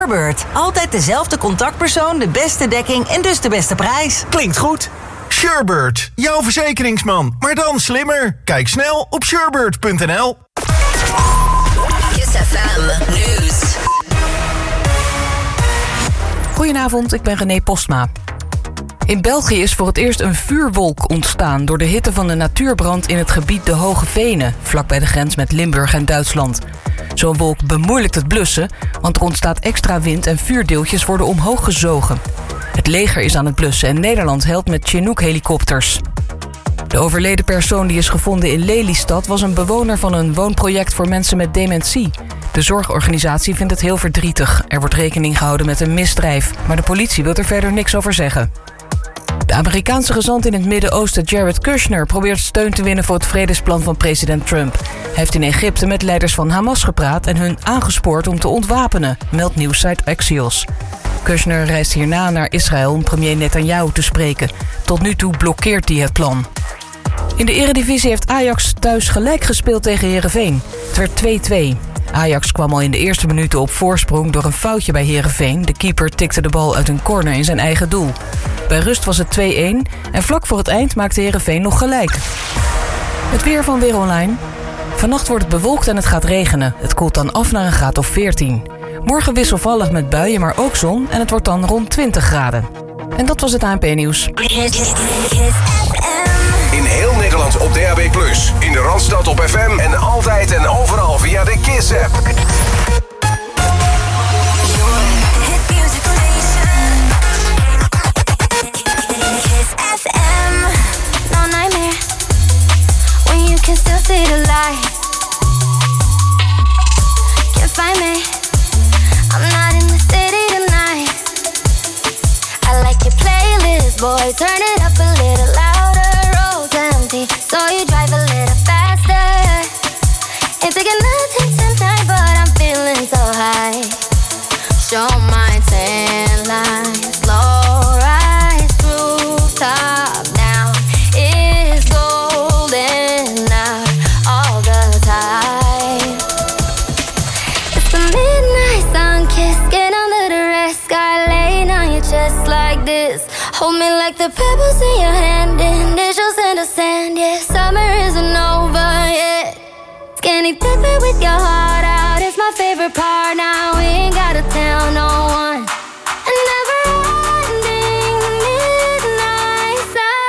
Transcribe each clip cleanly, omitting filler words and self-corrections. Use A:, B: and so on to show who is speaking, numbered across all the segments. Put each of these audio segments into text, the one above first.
A: Surebird. Altijd dezelfde contactpersoon, de beste dekking en dus de beste prijs.
B: Klinkt goed. Surebird, jouw verzekeringsman, maar dan slimmer. Kijk snel op surebird.nl.
C: Kiss FM News.
D: Goedenavond, ik ben René Postma. In België is voor het eerst een vuurwolk ontstaan door de hitte van de natuurbrand in het gebied de Hoge Venen, vlakbij de grens met Limburg en Duitsland. Zo'n wolk bemoeilijkt het blussen, want er ontstaat extra wind en vuurdeeltjes worden omhoog gezogen. Het leger is aan het blussen en Nederland helpt met Chinook-helikopters. De overleden persoon die is gevonden in Lelystad was een bewoner van een woonproject voor mensen met dementie. De zorgorganisatie vindt het heel verdrietig. Er wordt rekening gehouden met een misdrijf, maar de politie wil er verder niks over zeggen. De Amerikaanse gezant in het Midden-Oosten Jared Kushner probeert steun te winnen voor het vredesplan van president Trump. Hij heeft in Egypte met leiders van Hamas gepraat en hun aangespoord om te ontwapenen, meldt nieuwssite Axios. Kushner reist hierna naar Israël om premier Netanyahu te spreken. Tot nu toe blokkeert hij het plan. In de Eredivisie heeft Ajax thuis gelijk gespeeld tegen Heerenveen. Het werd 2-2. Ajax kwam al in de eerste minuten op voorsprong door een foutje bij Heerenveen. De keeper tikte de bal uit een corner in zijn eigen doel. Bij rust was het 2-1 en vlak voor het eind maakte Heerenveen nog gelijk. Het weer van Weer Online. Vannacht wordt het bewolkt en het gaat regenen. Het koelt dan af naar een graad of 14. Morgen wisselvallig met buien, maar ook zon en het wordt dan rond 20 graden. En dat was het ANP-nieuws.
E: In heel Nederland op DAB+. In de Randstad op FM en altijd en overal via de Kiss-app.
F: No nightmare when you can still see the light. Can't find me. I'm not in the city tonight. I like your playlist, boy. Turn it up a little louder. Roads empty, so you drive a little faster. Ain't taking nothing tonight, but I'm feeling so high. Show my tan line, slow rise, rooftop down. It's golden out all the time. It's the midnight sun kiss, get under the red sky, laying on your chest like this. Hold me like the pebbles in your hand, initials in the sand. Yeah, summer isn't over yet. Skinny dipping with your heart out is my favorite part. Now we ain't gotta tell no one. A never-ending midnight sun.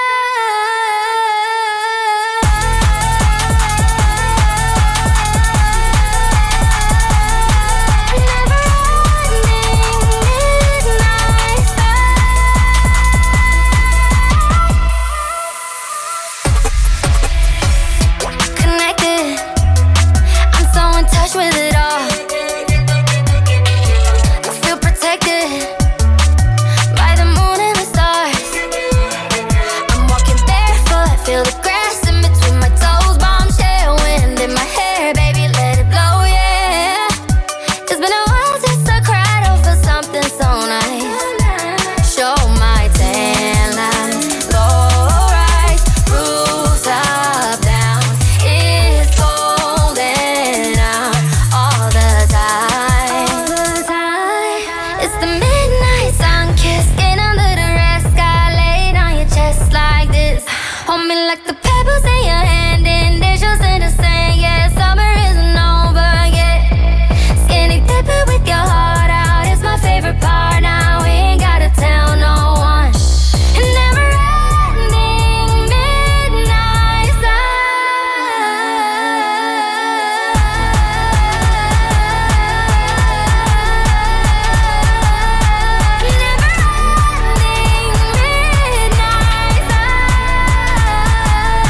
F: A never-ending midnight sun. Connected, I'm so in touch with it all. I feel protected by the moon and the stars. I'm walking barefoot, feel the grass in between my toes. Bombshell wind in my hair, baby, let it blow, yeah. It's been a while since I cried over something so nice. Show my tan line, low rise, rooftop down. It's golden out all the time. It's the midnight sun kiss, get under the red sky, laid on your chest like this. Hold me like the pebbles in your hand, initials in the sand. Yeah, summer isn't over yet. Skinny dipping with your heart out is my favorite part. Now we ain't gotta tell no one. A never-ending midnight sun. Never-ending midnight sun.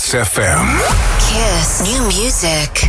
E: Kiss FM.
C: Kiss. New music.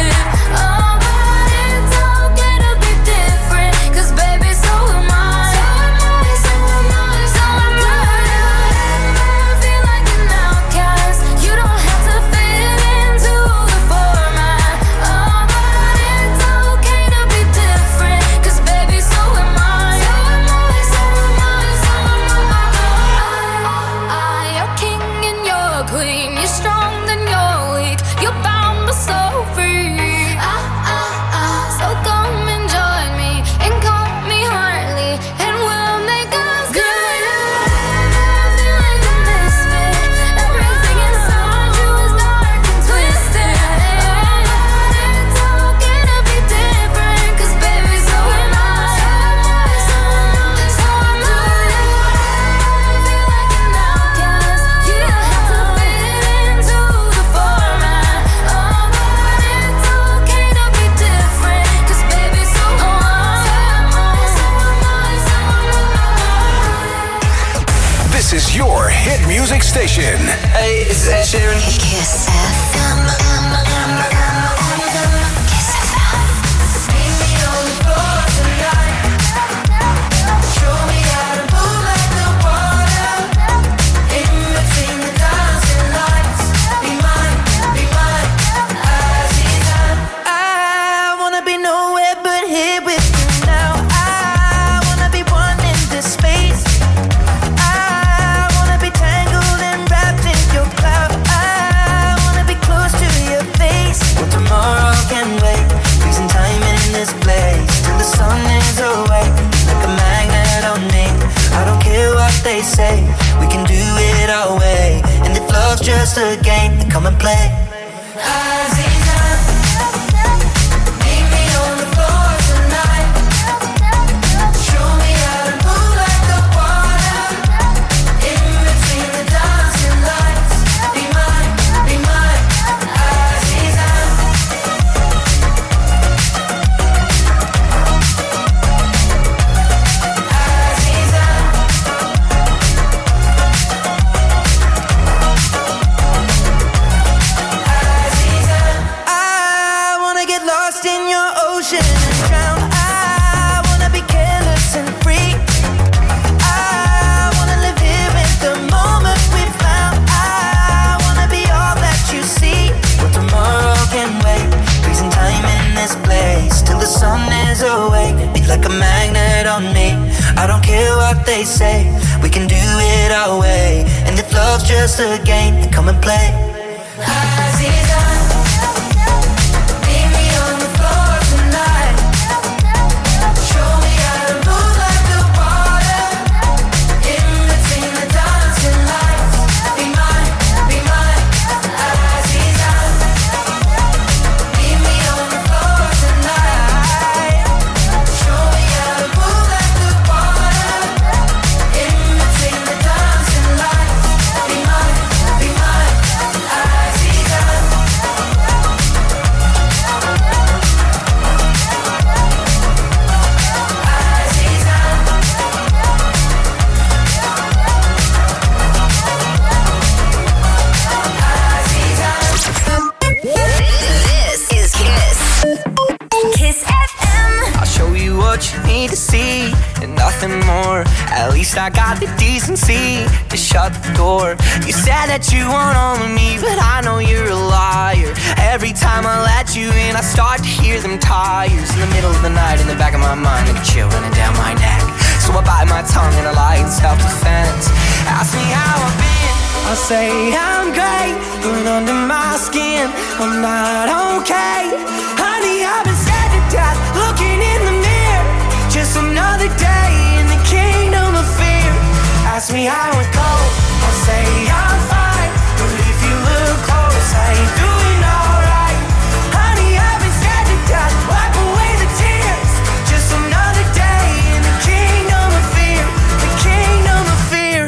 F: So am I.
E: This is your hit music station.
G: Hey, it's Ed Sheeran.
C: Kiss FM. Kiss FM.
H: Meet me on the floor tonight. Show me how to move like the water. In between the dancing lights. Be mine, Azizan. I wanna be nowhere but here with you now. I wanna be one in this space. I wanna be tangled and wrapped in your cloud. I wanna be close to your face. Well, tomorrow can wait. Freezing time in this place till the sun is away. Like a magnet on me. I don't care what they say. We can do it our way. And if love's just a game, then come and play. Azizan, meet me on the floor tonight. Show me how to move like the water. In between the dancing lights. Be mine, Azizan. I wanna get lost in your ocean and drown. I wanna be careless and free. I wanna live here in the moment we found. I wanna be all that you see. But tomorrow can wait. Freezing time in this place till the sun is away. Be like a magnet on me. I don't care what they say. We can do it our way. And if love's just a game, then come and play. Azizan, meet me on the floor tonight. Show me how to move like the water. In between the dancing lights. Be mine, Azizan. Meet me on the floor tonight. Show me how to move like the water. In between the dancing lights. Be mine, Azizan.
C: This is Kiss. Kiss FM.
G: I'll show you what you need to see and nothing more. At least I got the decency to shut the door. You said that you want all of me, but I know you're a liar. Every time I let you in, I start to hear them tires in the middle of the night. In the back of my mind, like a chill running down my neck. So I bite my tongue and I lie in self-defense. Ask me how I've been, I'll say I'm great, but under my skin, I'm not okay. Honey, I've been scared to death, looking in the mirror. Just another day in the kingdom of fear. Ask me how it goes, I'll say I'm fine. But if you look close, I ain't doing alright. Honey, I've been scared to death, wipe away the tears. Just another day in the kingdom of fear. The kingdom of fear.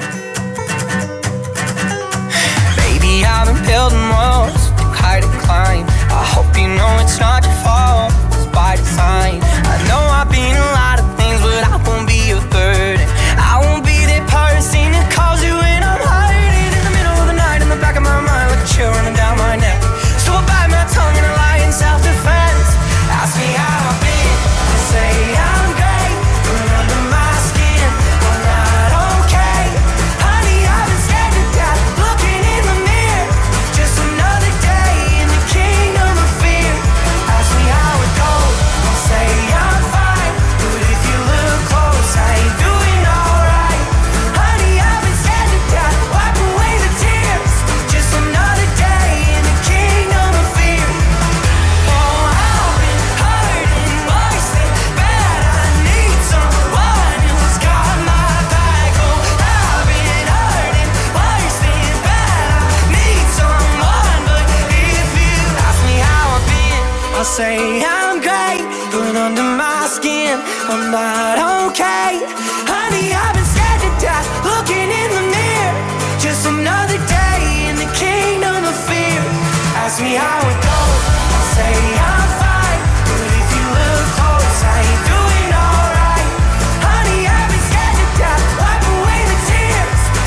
G: Baby, I've been building walls too high to climb. I hope you know it's not your fault, it's by design. I know I've been a lot of things, but I won't be a burden. I won't be that person that calls you when I'm hiding in the middle of the night. In the back of my mind, like a chill running down my neck. So I bite my tongue and I lie in self-defense. Ask me how I've been, I say I'm great, but under my skin, I'm not okay. Honey, I've been scared to death, looking in the mirror. Just another day in the kingdom of fear. Ask me how it goes, I'll say I'm fine. But if you look close, I ain't doing alright. Honey, I've been scared to death, wipe away the tears. Just another day in the kingdom of fear. Oh, I've been hurting worse than bad. I need someone who's got my back. Oh, I've been hurting worse than bad. I need someone, but if you ask me how I've been, I'll say I'm great, but under my skin, I'm not okay. Honey, I've been scared to death, looking in the mirror. Just another day in the kingdom of fear. Ask me how it goes, I'll say I'm fine. But if you look close, I ain't doing alright. Honey, I've been scared to death, wipe away the tears.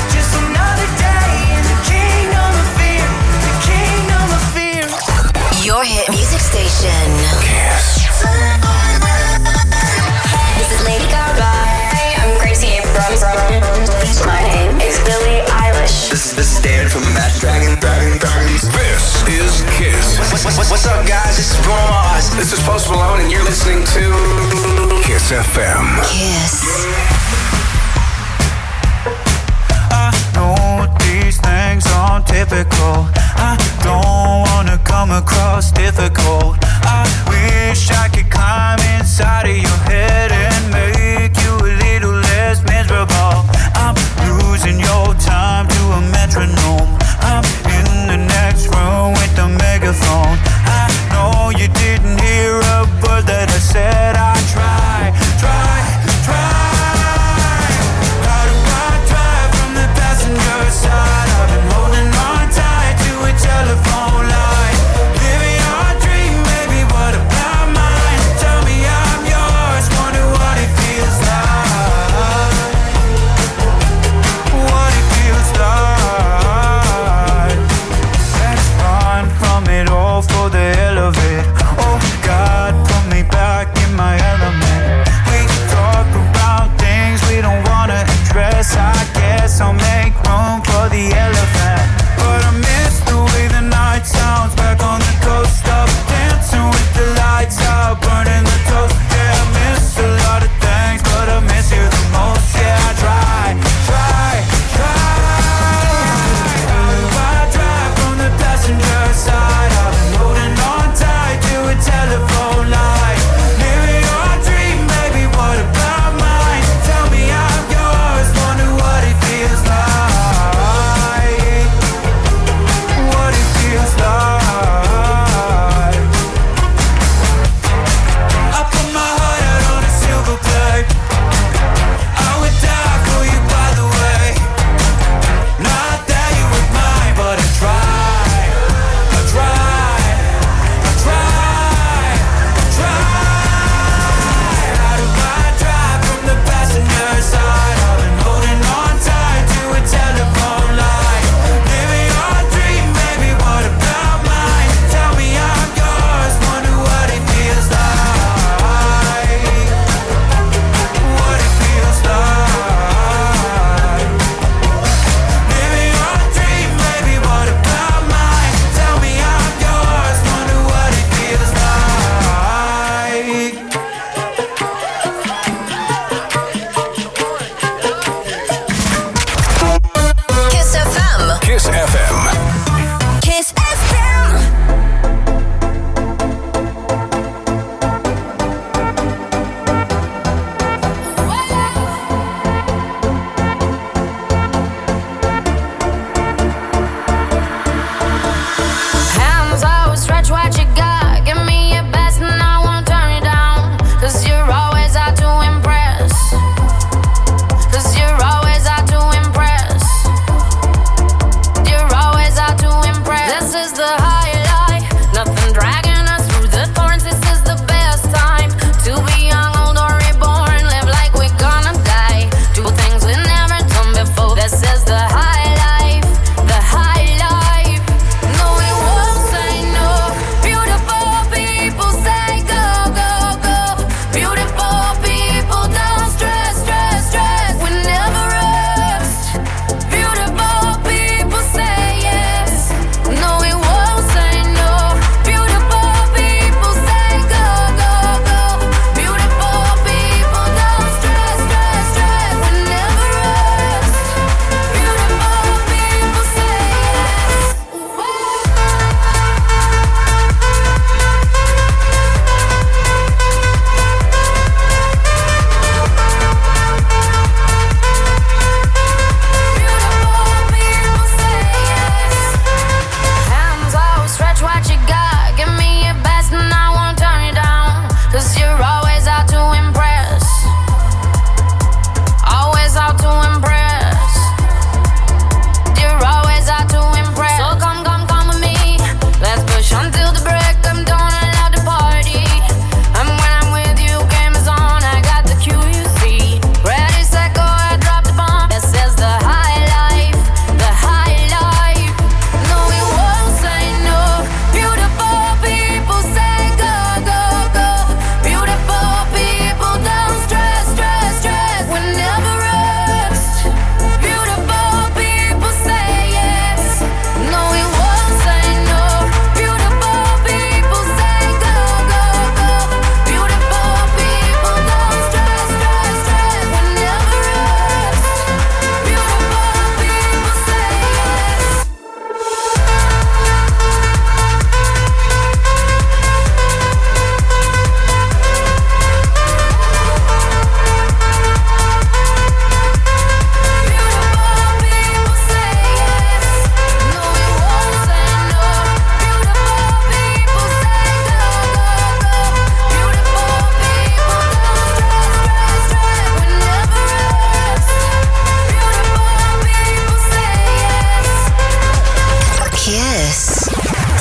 G: What's up, guys? This is Bruno Mars.
E: This is Post Malone, and you're listening to Kiss FM.
C: Kiss.
I: I know these things aren't typical. I don't wanna come across difficult. I wish I could climb inside of your head and make you a little less miserable. I'm losing your time to a metronome. I'm in the next room with the megaphone. I know you didn't hear a word that I said. I try.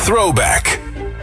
E: Throwback.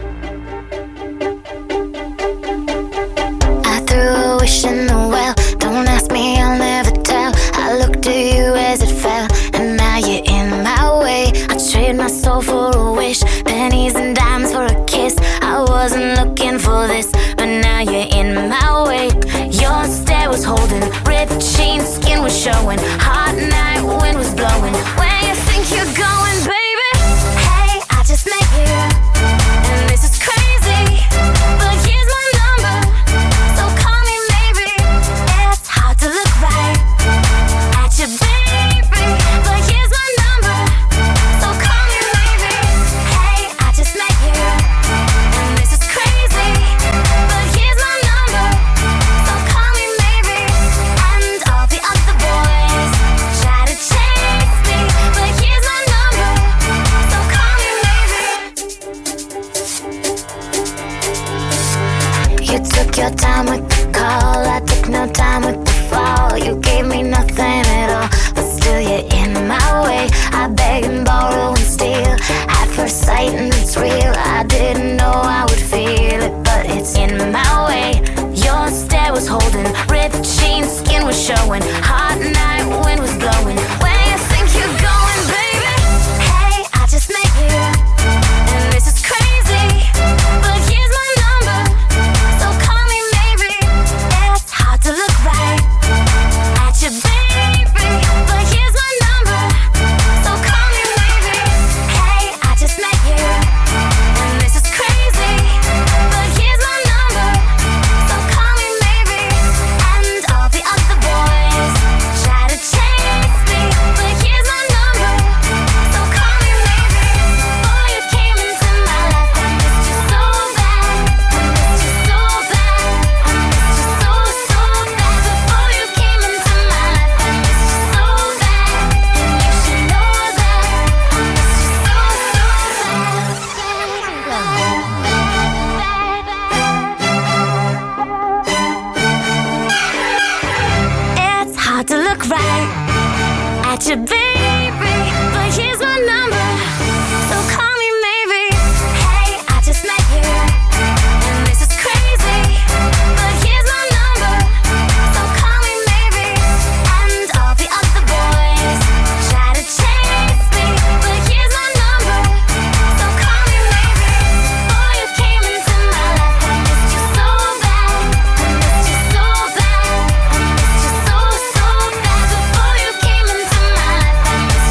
F: I threw a wish in the well. Don't ask me, I'll never tell. I looked at you as it fell, and now you're in my way. I trade my soul for a wish, pennies and dimes for a kiss. I wasn't looking for this, but now you're in my way. Your stare was holding, ripped jeans, skin was showing. Hot night, wind was blowing. Where you think you're going, baby? Hey, I just met you, and this is crazy, but here's my number, so call me maybe. It's hard to look right at you, baby, but here's my number, so call me maybe. Hey, I just met you, and this is crazy, but here's my number, so call me maybe. And all the other boys try to chase me, but here's my number, so call me maybe. You took your time with the call, I took no time with the fall. You gave me nothing at all, but still you're in my way. I beg and borrow and steal at first sight, and it's real. I didn't know I would feel it, but it's in my way. Your stare was holding, ripped jeans, skin was showing. Hot night, wind was blowing. Where you think you're going, baby? Hey, I just met you, and this is crazy, but here's my number, so call me maybe. It's hard to look right at you, baby, but here's my number, so call me maybe. Hey, I just met you, and this is crazy, but here's my number, so call me maybe. And all the other boys try to chase me, but here's my number, so call me maybe. Before you came into my life, I missed you so bad, I missed you so bad, I missed you so, so bad. Before you came into my life, I missed you so bad, and you should know that I missed you so, so bad. It's hard to look right at you, baby, but here's my number, so call me maybe. Hey, I just met you, and this is crazy, but here's my number, so call me maybe. And all the other boys try to chase me, but here's my number, so call me maybe. Before you came into my life, I missed you so bad, I missed you so bad, I missed you so, so bad. Before you came into my life, I missed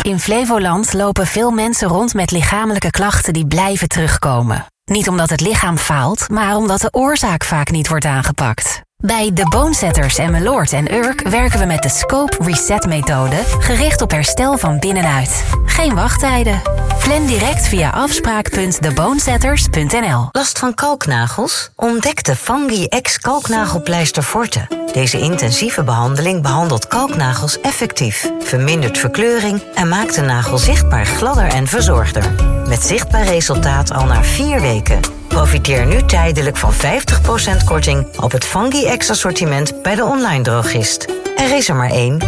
J: In Flevoland lopen veel mensen rond met lichamelijke klachten die blijven terugkomen. Niet omdat het lichaam faalt, maar omdat de oorzaak vaak niet wordt aangepakt. Bij The Bonesetters en Meloord en Urk werken we met de Scope Reset-methode, gericht op herstel van binnenuit. Geen wachttijden. Plan direct via afspraak.thebonesetters.nl.
K: Last van kalknagels? Ontdek de Fungi X kalknagelpleister Forte. Deze intensieve behandeling behandelt kalknagels effectief, vermindert verkleuring en maakt de nagel zichtbaar gladder en verzorgder. Met zichtbaar resultaat al na 4 weken. Profiteer nu tijdelijk van 50% korting op het Fungi X assortiment bij de online drogist. Er is er maar 1.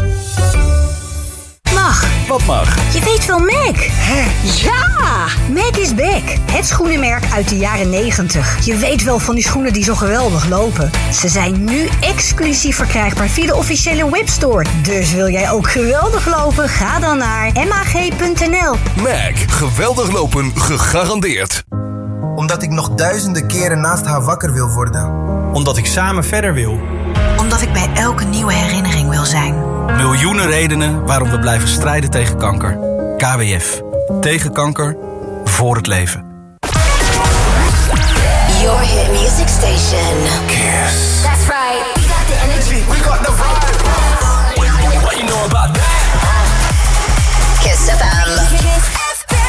L: Mag.
M: Wat mag?
L: Je weet wel Mac.
M: Hè?
L: Ja! Mac is back. Het schoenenmerk uit de jaren 90. Je weet wel van die schoenen die zo geweldig lopen. Ze zijn nu exclusief verkrijgbaar via de officiële webstore. Dus wil jij ook geweldig lopen? Ga dan naar mag.nl.
E: Mac. Geweldig lopen. Gegarandeerd.
N: Omdat ik nog duizenden keren naast haar wakker wil worden.
M: Omdat ik samen verder wil.
O: Omdat ik bij elke nieuwe herinnering wil zijn.
M: Miljoenen redenen waarom we blijven strijden tegen kanker. KWF. Tegen kanker. Voor het leven.
C: Your hit music station.
E: Kiss.
C: That's right. We got the energy. We got the vibe.
E: What you know about that?
C: Kiss FM. Kiss FM.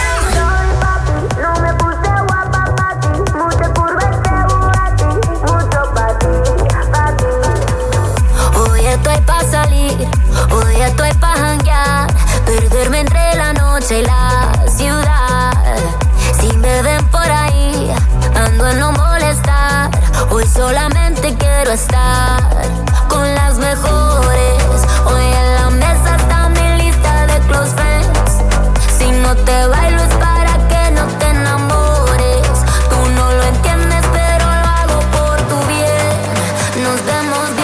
F: Estoy pa' salir, hoy estoy pa' janguear, perderme entre la noche y la ciudad. Si me ven por ahí, ando en no molestar. Hoy solamente quiero estar con las mejores. Hoy en la mesa está mi lista de close friends. Si no te bailo es para que no te enamores. Tú no lo entiendes, pero lo hago por tu bien. Nos vemos bien.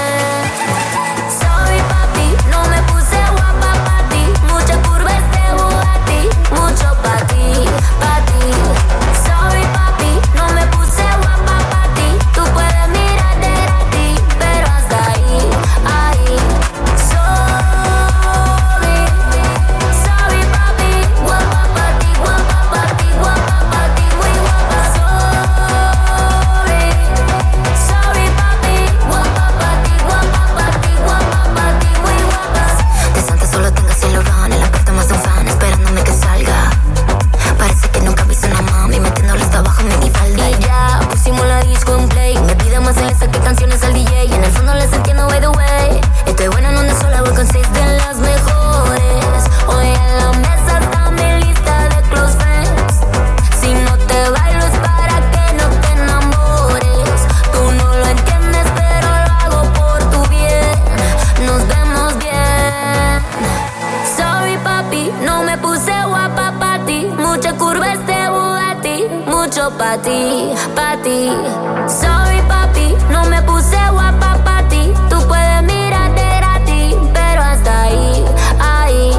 F: Canciones al DJ y en el fondo les entiendo, by the way. Estoy buena en una sola, voy con 6 de las mejores. Hoy en la mesa está mi lista de close friends. Si no te bailo es para que no te enamores. Tú no lo entiendes, pero lo hago por tu bien. Nos vemos bien. Sorry papi, no me puse guapa pa' ti. Mucha curva este Bugatti, mucho pa' ti, pa' ti. Sorry papi, no me puse guapa pa' ti. Tú puedes mirarte gratis, pero hasta ahí, ahí.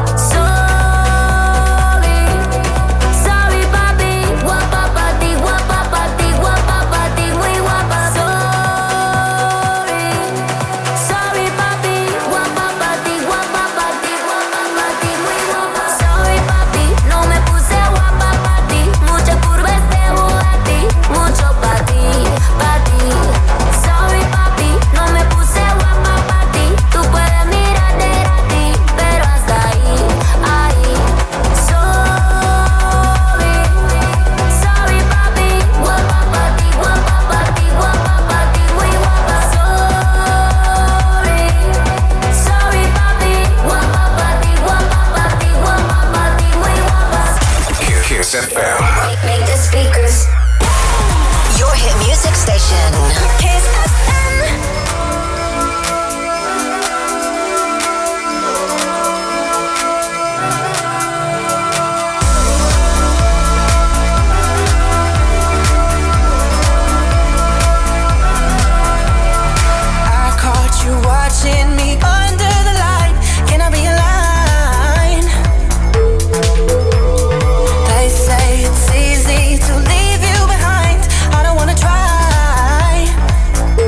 F: Sorry, sorry papi. Guapa pa' ti, guapa pa' ti, guapa pa' ti, muy guapa. Sorry, sorry papi. Guapa pa' ti, guapa pa' ti, guapa pa' ti, muy guapa. Sorry papi, no me puse guapa pa' ti. Mucha curva este Bugatti, mucho pa' ti, pa' ti. Sorry papi, no me puse guapa pa' ti. Tú puedes mirarte gratis, pero hasta ahí, ahí. Sorry, sorry papi. Guapa pa' ti, guapa pa' ti, guapa pa' ti, muy guapa. Sorry, sorry papi. Guapa pa' ti, guapa pa' ti, guapa pa' ti, muy guapa.
E: Kiss FM.
C: Make the speakers. Your hit music station. Kiss FM.
H: I caught you watching me under the light. Can I be a line? They say it's easy to leave you behind. I don't wanna try.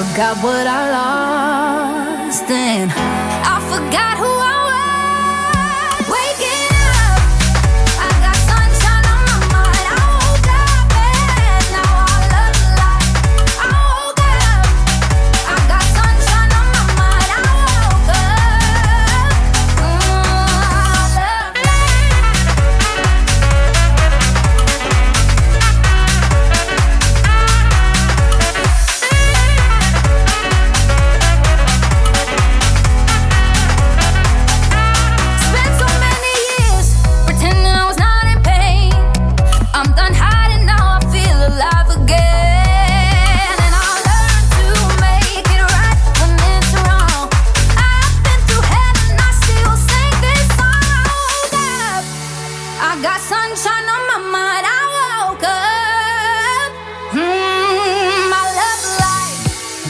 P: forgot what I lost, and I forgot who I was. Waking up, I got sunshine on my mind. I woke up and now I love the light. I woke up, I got sunshine on my mind. I woke up, I love Spent so many years pretending I was not in pain. I'm done hiding now, I feel alive again. And I learned to make it right when it's wrong. I've been through hell and I still sing this song. I woke up, I got sunshine on my mind. I woke up, I love life.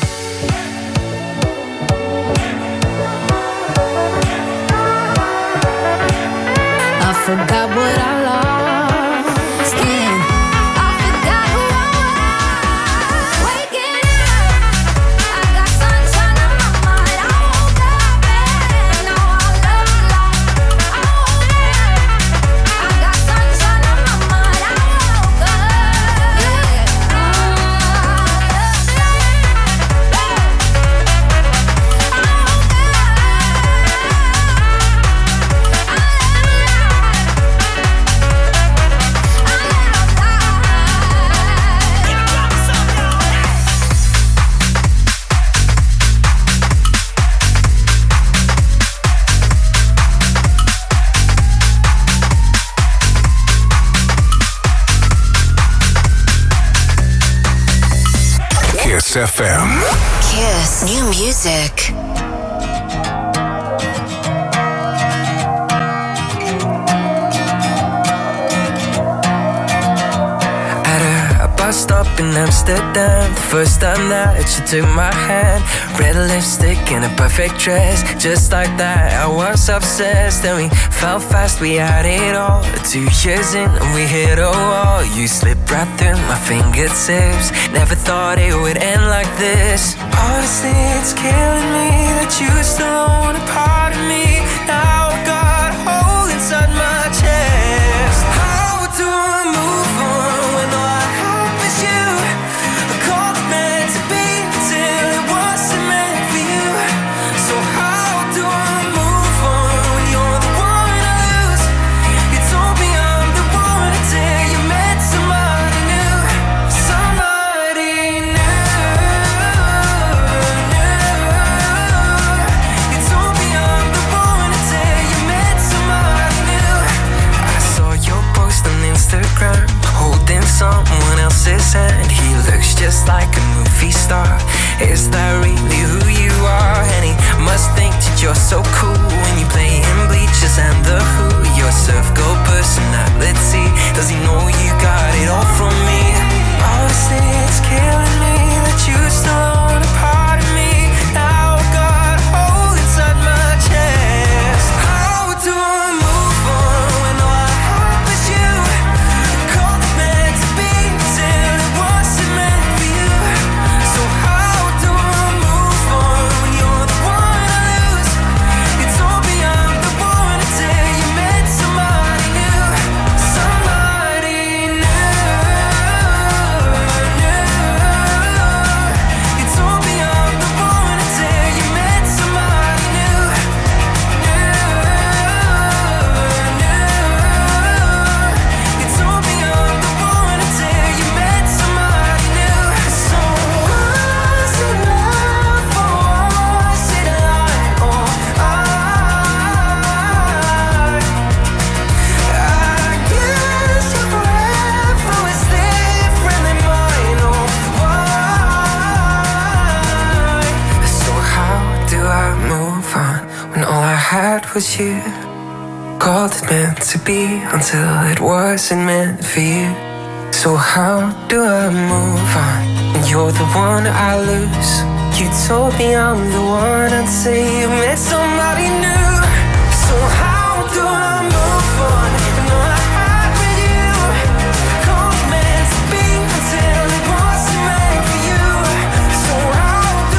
P: I forgot what I lost, and I forgot who I was. Waking up, I got sunshine on my mind. I woke up and now I love life. I woke up, I got sunshine on my mind. I woke up,
E: Kiss FM.
C: Kiss. New music.
Q: At a bus stop in Amsterdam, the first time that she took my hand. Red lipstick and a perfect dress, just like that, I was obsessed. And we fell fast, we had it all. 2 years in and we hit a wall. You slipped right through my fingertips. Never thought it would end like this. Honestly, it's killing me that you still own a part of me. Now I got a hole inside my chest. How do I move on when all I have is you? I called it meant to be till it wasn't meant for you. So how do I move on when you're the one I lose? You told me I'm the one until you met somebody new. Somebody new. You told me I'm the one until you met somebody new. I saw your post on Instagram, holding someone else's hand. He looks just like a movie star. Is that really who you are? And he must think that you're so cool when you play in Bleachers and The Who. Your surf girl personality, does he know you got it all from me? Honestly, it's killing me that you still own a part of me. Now I got a hole inside my chest. How do I move on when all I have is you? Called it meant to be till it wasn't meant for you. So how do I move on when you're the one I lose? You told me I'm the one until you met somebody new. Somebody new. You told me I'm the one until you met somebody new. You told me I'm the one until you met somebody new. So was it love or was it a lie? Oh, I guess your forever was different than mine. Oh, why? So how do I move on when all I had was you? Called it meant to be until it wasn't meant for you. So how do I move on when you're the one I lose? You told me I'm the one until you met somebody new. So how do I move on when all I had with you? Called it meant to be until it wasn't meant for you. So how do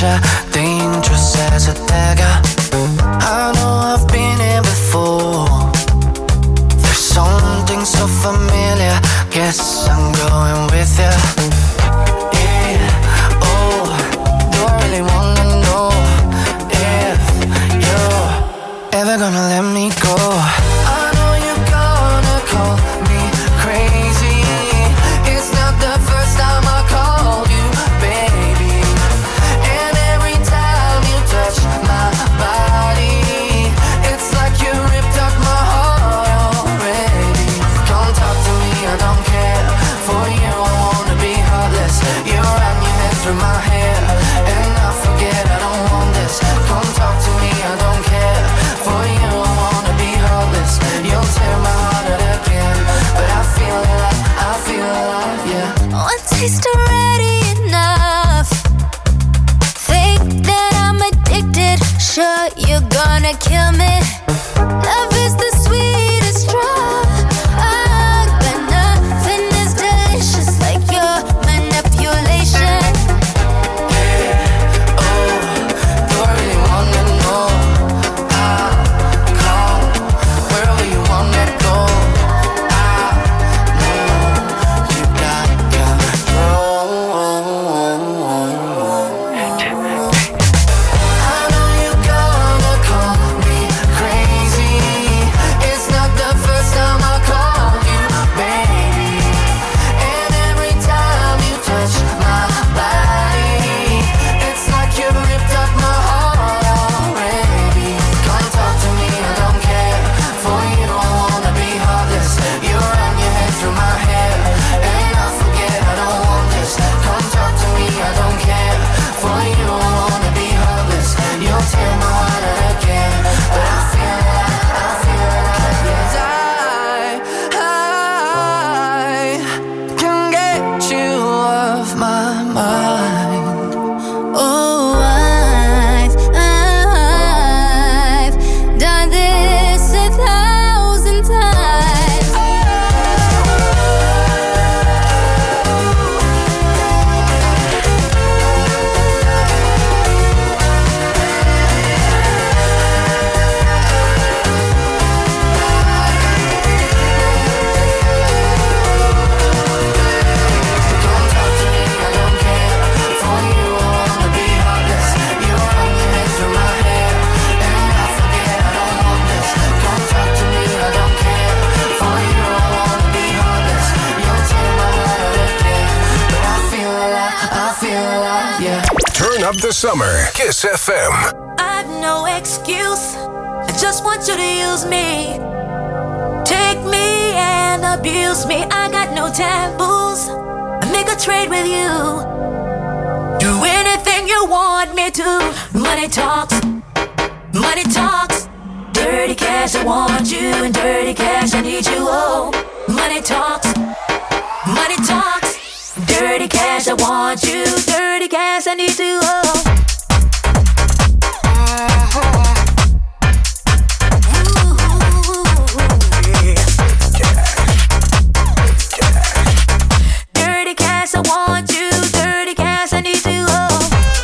Q: danger, dangerous as a dagger. I know I've been here before. There's something so familiar. Guess I'm going with ya. Yeah, oh, do I really wanna know if you're ever gonna let me go? I know you're gonna call me crazy. It's not the first time I called you, baby. And every time you touch my body, it's like you ripped up my heart already. Come talk to me, I don't care. For you, I wanna be heartless. You run your head through my hair, and I forget I don't want this. Come talk to me, I don't care. For you, I wanna be heartless. You'll tear my heart out again, but I feel alive, yeah.
F: One taste already enough. Think that I'm addicted. Sure, you're gonna kill me. Love is the sweetest drug, but nothing is delicious like your manipulation.
Q: Yeah, oh, do I really wanna know? I'll come wherever you wanna go. I know you got I know you're gonna call me crazy. It's not the first time I called you, baby. And every time you touch my body, it's like you ripped up my heart already. Come talk to me, I don't care. For you, I wanna be heartless. You run your head through my hair, and I forget I don't want this. Come talk to me, I don't care. For you, I wanna be heartless. You'll tear my heart out again, but I feel alive, yes. I can get you off my mind.
F: Oh, I've done this 1,000 times.
Q: Come talk to me, I don't care. For you, I wanna be heartless. You run your head through my hair, and I forget I don't want this. Come talk to me, I don't care. For you, I wanna be heartless. You'll tear my heart out again, but I feel alive, yeah.
E: Turn up the summer. Kiss FM.
P: I've no excuse. I just want you to use me. Take me and abuse me. I got no taboos. I make a trade with you. Do anything you want me to. Money talks. Money talks. Dirty cash, I want you. And dirty cash, I need you. Oh, money talks. Money talks. Dirty cash, I want you. Dirty cash, I need you. Oh. Dirty cash, I want you. Dirty cash, I need you. Oh.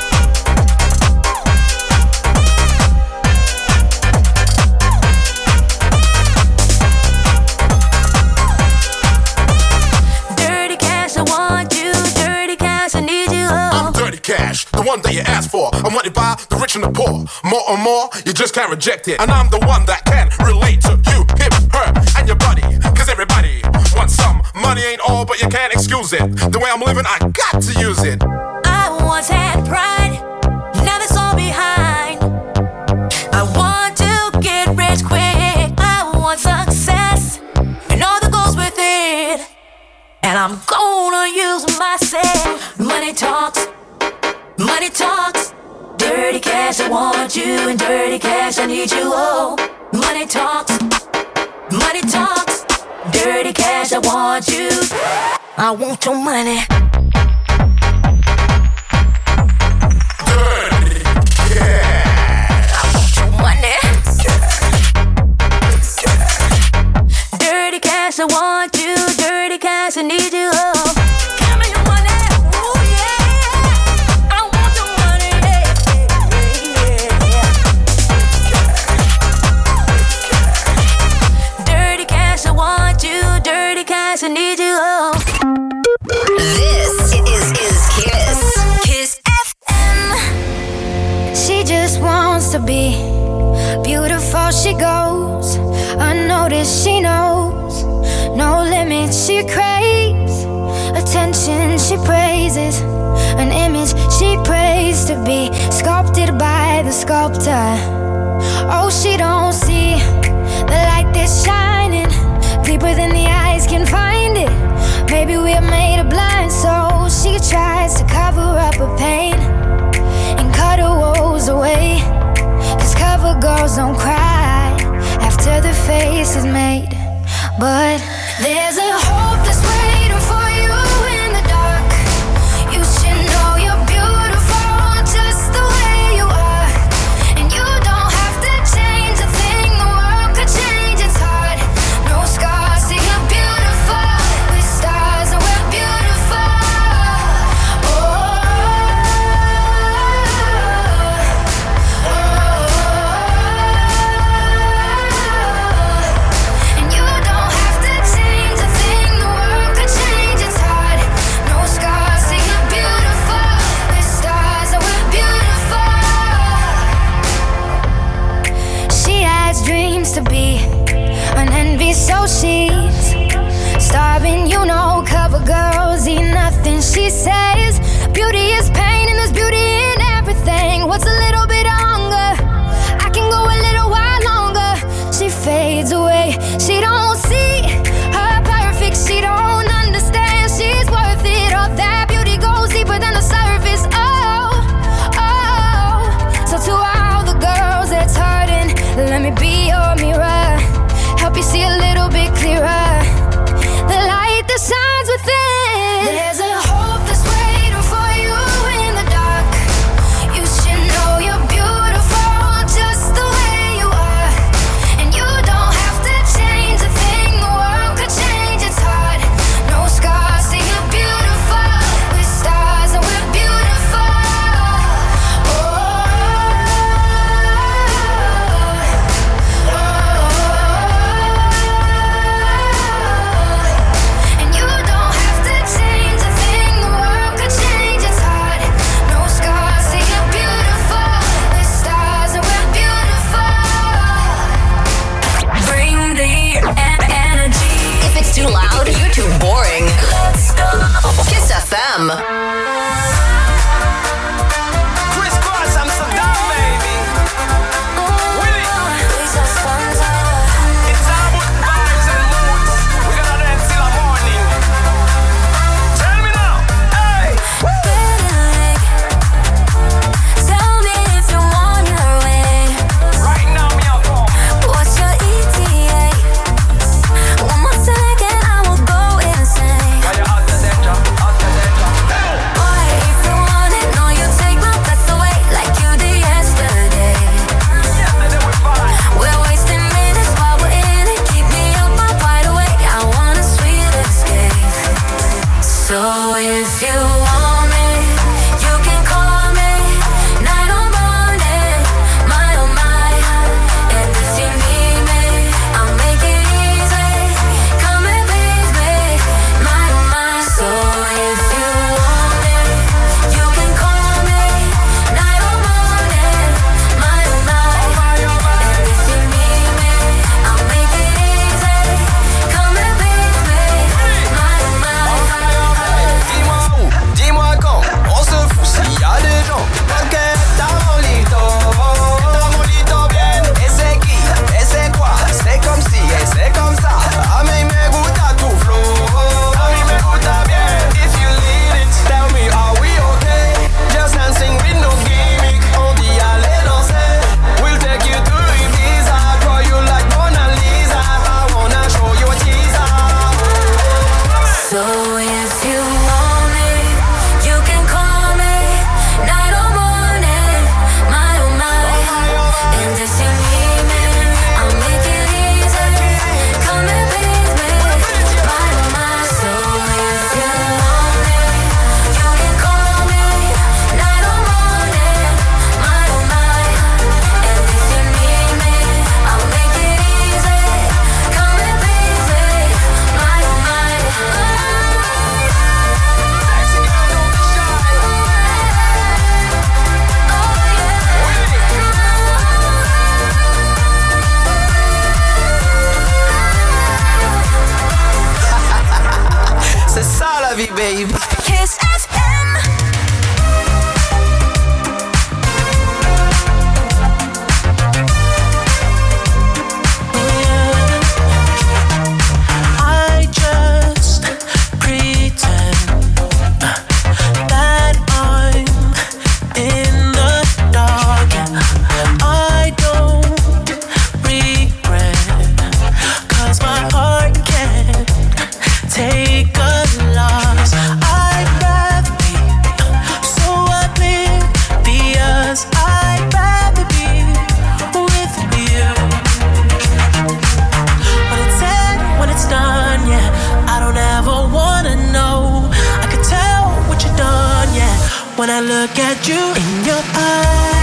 P: Dirty cash, I want you. Dirty cash, I need you. Oh.
E: I'm dirty cash, the one that you asked for. I'm wanted by the rich and the poor. More and more, you just can't reject it. And I'm the one that can relate to you, him, her, and your buddy. Cause everybody wants some. Money ain't all, but you can't excuse it. The way I'm living, I got to use it.
P: I once had pride, now that's all behind. I want to get rich quick. I want success and all that goes with it. And I'm gonna use myself. Money talks, money talks. Dirty cash, I want you. And dirty cash, I need you. Oh, money talks, money talks. Dirty cash, I want you. I want your money.
E: Dirty cash.
P: I want your money. Dirty cash, I want you. Dirty cash, I need you. Oh, give me your money. Ooh, yeah. I want your money. Yeah. guess I need you. Oh.
C: This is Kiss. Kiss FM.
F: She just wants to be beautiful. She goes unnoticed. She knows no limits. She craves attention. She praises an image she prays to be sculpted by the sculptor. Oh, she don't see the light that's shining deeper than the eyes can find it. Maybe we're made of blind souls. She tries to cover up her pain and cut her woes away. 'Cause cover girls don't cry after the face is made. But there's a hope that's waiting for you in the dark. You should know you're beautiful just the way you are. And you don't have to change a thing. The world could change, it's hard. No scars, see you're beautiful. With stars and we're beautiful. And you don't have to change a thing. The world could change, it's hard. No scars, see you're beautiful. With stars and we're beautiful. She has dreams to be an envy, so she's starving. You know, cover girls eat nothing. She says beauty is pain and there's beauty in everything. What's a little bit of hunger? I can go a little while longer. She fades away. She don't see her perfect. She don't understand she's worth it. All that beauty goes deeper than the surface. Oh, oh. So to all the girls that's hurting, let me be your mirror. Help you see a little bit clearer. The light that shines within. There's a hope that's waiting for you in the dark. You should know you're beautiful just the way you are. And you don't have to change a thing. The world could change, it's hard. No scars, see you're beautiful. With stars and we're beautiful. And you don't have to change a thing. The world could change, it's hard. No scars, see you're beautiful. With stars and we're beautiful.
C: Bring the energy. If it's too loud, you're too boring. Let's go. Kiss FM.
E: Crisscross Amsterdam, baby. Willie. It's all about vibes and moods. We gonna dance till the morning. Tell me now, hey.
P: Tell me if you want your way.
E: Right now, me up.
P: What's your ETA? One more second, I will go insane.
E: Why you out the danger?
P: Boy, if you want it, no, you take my breath away like you did yesterday. We're wasting minutes while we're in it. Keep me up, I'm wide awake. I want a sweet escape. So if you want me, you can call me night or morning, my oh my. And if you need me, I'll make it easy. Come and please me, my oh my. So if you want me, you can call me night or morning, my oh my. And if you need me, I'll make it easy. Come and please me, my oh my.
H: baby. Kiss FM. I just pretend that I'm in the dark. I don't regret, 'cause my heart can't take a loss. I'd rather be so oblivious. I'd rather be with you. When it's said, when it's done, yeah, I don't ever wanna know. I could tell what you've done, yeah, when I look at you in your eyes.